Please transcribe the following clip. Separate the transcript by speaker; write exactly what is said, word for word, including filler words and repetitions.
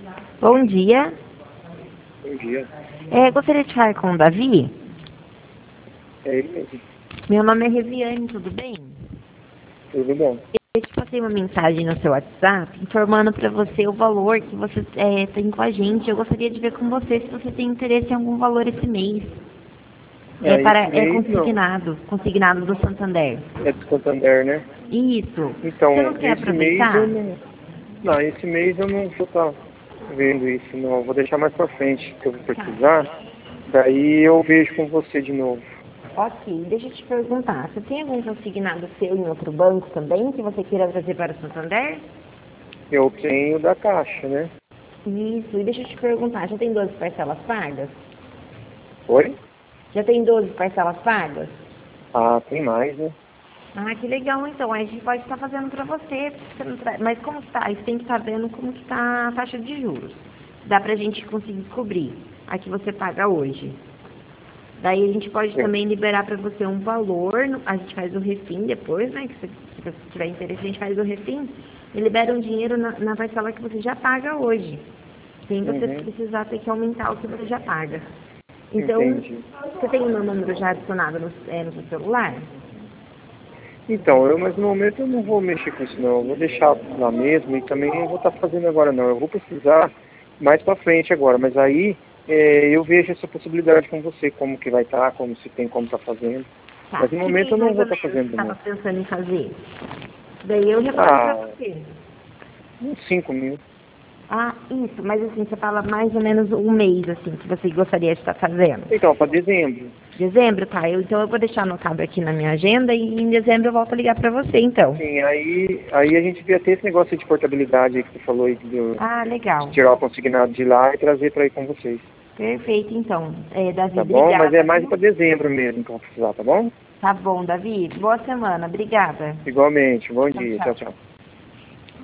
Speaker 1: Bom dia.
Speaker 2: Bom dia.
Speaker 1: É, gostaria de falar com o Davi.
Speaker 2: É ele mesmo.
Speaker 1: Meu nome é Reviane, tudo bem?
Speaker 2: Tudo bom?
Speaker 1: Eu te passei uma mensagem no seu WhatsApp informando para você o valor que você é, tem com a gente. Eu gostaria de ver com você se você tem interesse em algum valor esse mês. É,
Speaker 2: É,
Speaker 1: para,
Speaker 2: esse
Speaker 1: é
Speaker 2: mês não.
Speaker 1: consignado, consignado do Santander.
Speaker 2: É do Santander, né?
Speaker 1: Isso.
Speaker 2: Então,
Speaker 1: Você não quer
Speaker 2: esse mês eu
Speaker 1: aproveitar?
Speaker 2: não... Não, esse mês eu não vou estar vendo isso, não. Eu vou deixar mais pra frente, que eu vou precisar. Daí eu vejo com você de novo.
Speaker 1: Ok, deixa eu te perguntar. Você tem algum consignado seu em outro banco também que você queira trazer para o Santander?
Speaker 2: Eu tenho da Caixa, né?
Speaker 1: Isso, e deixa eu te perguntar, já tem doze parcelas pagas?
Speaker 2: Oi?
Speaker 1: Já tem doze parcelas pagas?
Speaker 2: Ah, tem mais, né?
Speaker 1: Ah, que legal, então. A gente pode estar fazendo para você. Você não tra- Mas como que tá? Você tem que estar vendo como que tá a taxa de juros. Dá pra gente conseguir descobrir a que você paga hoje. Daí a gente pode
Speaker 2: Eu-
Speaker 1: também liberar para você um valor, no- a gente faz o refim depois, né? Que se se você tiver interesse, a gente faz o refim e libera um dinheiro na, na parcela que você já paga hoje. Sem você
Speaker 2: Uhum,
Speaker 1: precisar ter que aumentar o que você já paga. Então,
Speaker 2: entendi.
Speaker 1: você tem o meu número já adicionado no, é, no seu celular?
Speaker 2: Então, eu, mas no momento eu não vou mexer com isso, não. Eu vou deixar lá mesmo e também não vou estar fazendo agora, não. Eu vou precisar mais pra frente agora, mas aí é, eu vejo essa possibilidade com você, como que vai estar, como se tem como estar fazendo.
Speaker 1: Tá.
Speaker 2: Mas no
Speaker 1: Que
Speaker 2: momento eu
Speaker 1: mês
Speaker 2: não
Speaker 1: mais
Speaker 2: vou
Speaker 1: ou
Speaker 2: estar
Speaker 1: menos você
Speaker 2: fazendo,
Speaker 1: estava
Speaker 2: não.
Speaker 1: pensando em fazer? Daí eu reparo pra
Speaker 2: Ah,
Speaker 1: você.
Speaker 2: uns cinco mil.
Speaker 1: Ah, isso, mas assim, você fala mais ou menos um mês, assim, que você gostaria de estar fazendo.
Speaker 2: Então, para dezembro.
Speaker 1: Dezembro, tá? Eu, então eu vou deixar anotado aqui na minha agenda e em dezembro eu volto a ligar pra você, então.
Speaker 2: Sim, aí, aí a gente devia ter esse negócio de portabilidade aí que você falou aí, de,
Speaker 1: Ah,
Speaker 2: de
Speaker 1: legal.
Speaker 2: tirar o consignado de lá e trazer para ir com vocês.
Speaker 1: Perfeito, então. É, Davi,
Speaker 2: Tá bom? Mas é
Speaker 1: obrigada,
Speaker 2: mais para
Speaker 1: viu?
Speaker 2: dezembro mesmo que eu vou precisar, tá bom?
Speaker 1: Tá bom, Davi. Boa semana. Obrigada.
Speaker 2: Igualmente. Bom
Speaker 1: Tchau,
Speaker 2: dia. Tchau,
Speaker 1: tchau.
Speaker 2: tchau.